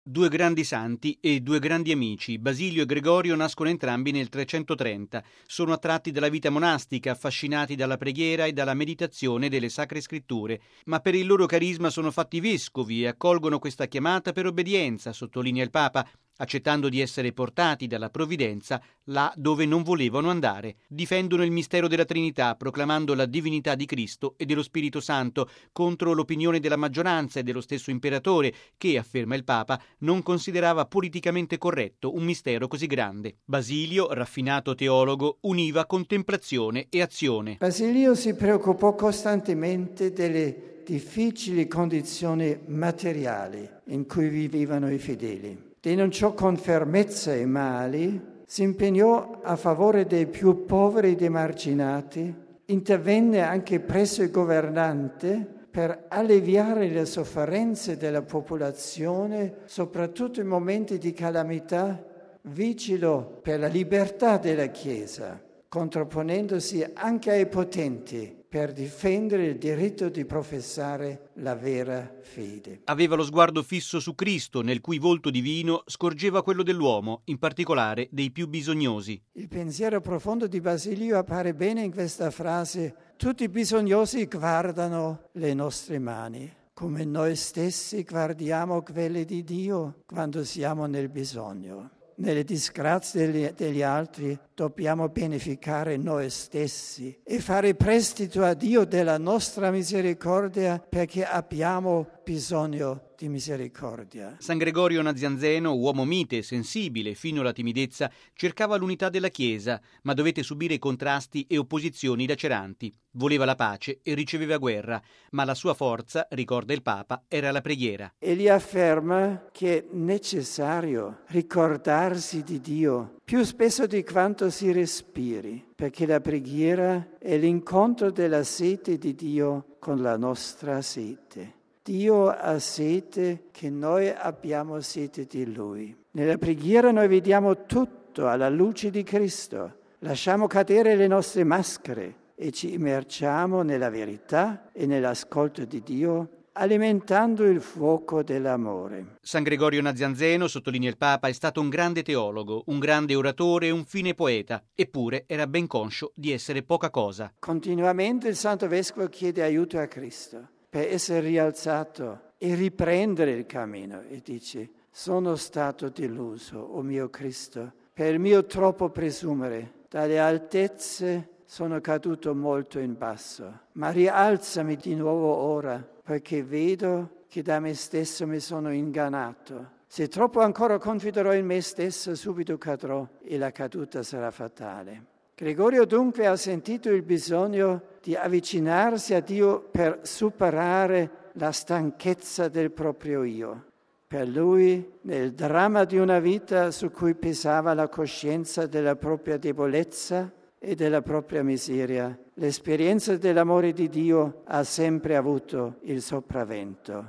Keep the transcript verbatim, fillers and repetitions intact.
Due grandi santi e due grandi amici, Basilio e Gregorio, nascono entrambi nel trecentotrenta. Sono attratti dalla vita monastica, affascinati dalla preghiera e dalla meditazione delle Sacre Scritture, ma per il loro carisma sono fatti vescovi e accolgono questa chiamata per obbedienza, sottolinea il Papa, accettando di essere portati dalla provvidenza là dove non volevano andare. Difendono il mistero della Trinità, proclamando la divinità di Cristo e dello Spirito Santo contro l'opinione della maggioranza e dello stesso imperatore che, afferma il Papa, non considerava politicamente corretto un mistero così grande. Basilio, raffinato teologo, univa contemplazione e azione. Basilio si preoccupò costantemente delle difficili condizioni materiali in cui vivevano i fedeli. Denunciò con fermezza i mali, si impegnò a favore dei più poveri e dei marginati, intervenne anche presso il governante per alleviare le sofferenze della popolazione, soprattutto in momenti di calamità, vigilò per la libertà della Chiesa, contrapponendosi anche ai potenti per difendere il diritto di professare la vera fede. Aveva lo sguardo fisso su Cristo, nel cui volto divino scorgeva quello dell'uomo, in particolare dei più bisognosi. Il pensiero profondo di Basilio appare bene in questa frase: tutti i bisognosi guardano le nostre mani, come noi stessi guardiamo quelle di Dio quando siamo nel bisogno. Nelle disgrazie degli, degli altri dobbiamo beneficare noi stessi e fare prestito a Dio della nostra misericordia, perché abbiamo bisogno di misericordia. San Gregorio Nazianzeno, uomo mite e sensibile fino alla timidezza, cercava l'unità della Chiesa, ma dovette subire contrasti e opposizioni laceranti. Voleva la pace e riceveva guerra, ma la sua forza, ricorda il Papa, era la preghiera. Egli afferma che è necessario ricordarsi di Dio più spesso di quanto si respiri, perché la preghiera è l'incontro della sete di Dio con la nostra sete. Dio ha sete che noi abbiamo sete di Lui. Nella preghiera noi vediamo tutto alla luce di Cristo. Lasciamo cadere le nostre maschere e ci immergiamo nella verità e nell'ascolto di Dio, alimentando il fuoco dell'amore. San Gregorio Nazianzeno, sottolinea il Papa, è stato un grande teologo, un grande oratore e un fine poeta, eppure era ben conscio di essere poca cosa. Continuamente il Santo Vescovo chiede aiuto a Cristo per essere rialzato e riprendere il cammino, e dice: sono stato deluso, o oh mio Cristo, per il mio troppo presumere. Dalle altezze sono caduto molto in basso, ma rialzami di nuovo ora, perché vedo che da me stesso mi sono ingannato. Se troppo ancora confiderò in me stesso, subito cadrò e la caduta sarà fatale. Gregorio dunque ha sentito il bisogno di avvicinarsi a Dio per superare la stanchezza del proprio io. Per lui, nel dramma di una vita su cui pesava la coscienza della propria debolezza e della propria miseria, l'esperienza dell'amore di Dio ha sempre avuto il sopravvento.